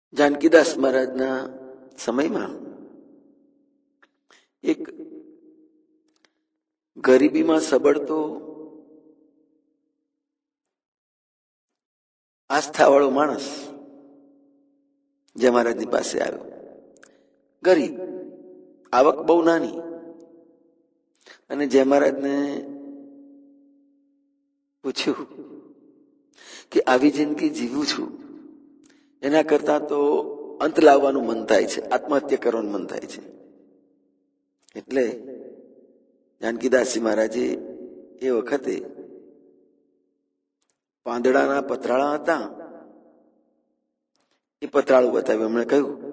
જાનકીદાસ મહારાજના સમયમાં એક ગરીબીમાં સબળતો આસ્થાવાળો માણસ જે મહારાજની પાસે આવ્યો. ગરીબ, આવક બહુ નાની, અને જય મહારાજને પૂછ્યું કે આવી જિંદગી જીવું છું એના કરતા તો અંત લાવવાનું મન થાય છે, આત્મહત્યા કરવાનું મન થાય છે. એટલે જાનકીદાસજી મહારાજે એ વખતે પાંદડાના પતરાળા હતા, એ પતરાળું બતાવ્યું. એમણે કહ્યું